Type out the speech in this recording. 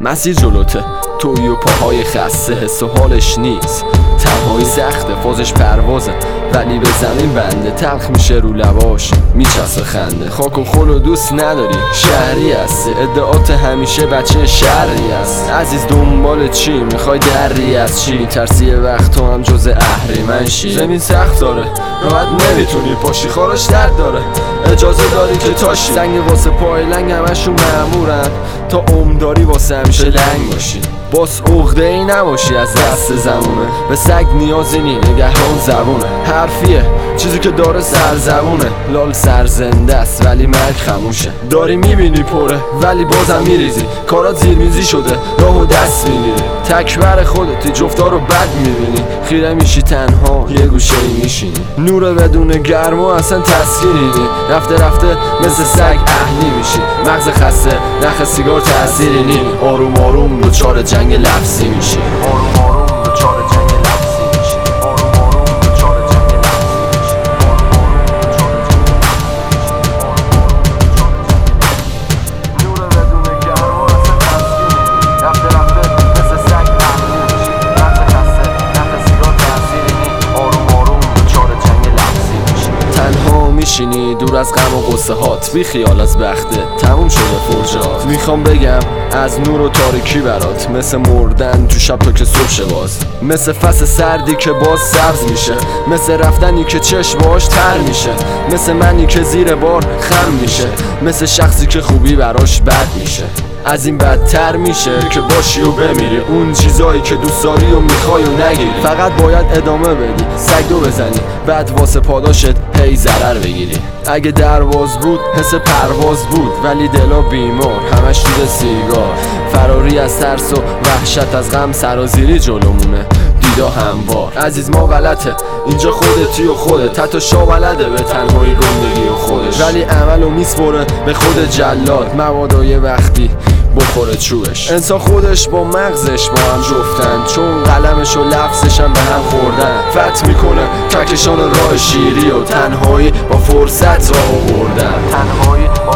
مسیر جلوته، توی و پاهای خسته، حس و حالش نیست. تنهایی سخته، فازش پروازه، ولی به زمین بنده. تلخ میشه رو لباش، میچسبه خنده. خاک و خل و دوست نداری، شهری هستی. ادعات همیشه بچه شهری است. عزیز دنبال چی؟ میخوای دری از چی؟ ترسی وقت تو هم جز اهریمن شی. زمین سخت داره، راحت نمیتونی پاشی، خارش درد داره، اجازه داری که تاشی. سنگ واسه پای لنگ همشون مأمورن، تا عمرداری واسه همیشه لنگ باشی. باز عقده ای نباشی از دست زمونه، به سگ نیازی نی، نگهبان زبونه. حرفیه چیزی که داره سرزبونه، لال سرزنده است ولی مرگ خموشه. داری میبینی پره ولی بازم میریزی، کارات زیرمیزی شده، راه و دست میگیری. تکبر خودتی، جفتا رو بد میبینی، خیره میشی تنها یه گوشه ای میشینی. نور بدون گرما اصلا تسکینی نی، رفته رفته مثل سگ اهلی میشی. مغز خسته، نخ سیگار تأثیری نی، آروم آروم دوچار جنگ لفظی میشی. آروم آروم دوچار جنگ لفظی میشی. آروم آروم دوچار جنگ لفظی میشی. نور بدون گرما اصلا تسکینی نی، رفته رفته مثل سگ اهلی میشی. مغز خسته، نخ سیگار تأثیری نی، آروم آروم دوچار جنگ لفظی میشی. تنها میشینی دور از غم و غصه هات، بی خیال از بخته تموم شده فرجات. میخوام بگم از نور و تاریکی برات، مثل مردن تو شب تا که صبح شه باز. مثل فصل سردی که باز سبز میشه، مثل رفتنی که چشماش تر میشه، مثل منی که زیر بار خم میشه، مثل شخصی که خوبی براش بد میشه. از این بدتر میشه که باشی و بمیری، اون چیزایی که دوست داری و میخوای و نگیری. فقط باید ادامه بدی، سگدو بزنی، بعد واسه پاداشت هی ضرر بگیری. اگه درواز بود حس پرواز بود، ولی دلا بیمار همش دود سیگار. فراری از ترس و وحشت، از غم سرازیری جلومونه، دیدا هموار. عزیز ما غلطه، اینجا خودتی و خودت، حتی شا بلده به تنهایی گندگی و خودش، ولی عملو میسپره به خود جلاد. مبادای وقتی بخوره چوبش، انسان خودش با مغزش با هم جفتن، چون قلمش و لفظش هم به هم خوردن. فت میکنه کهکشان راه شیری و تنهایی با فرصت راه بردن. تنهایی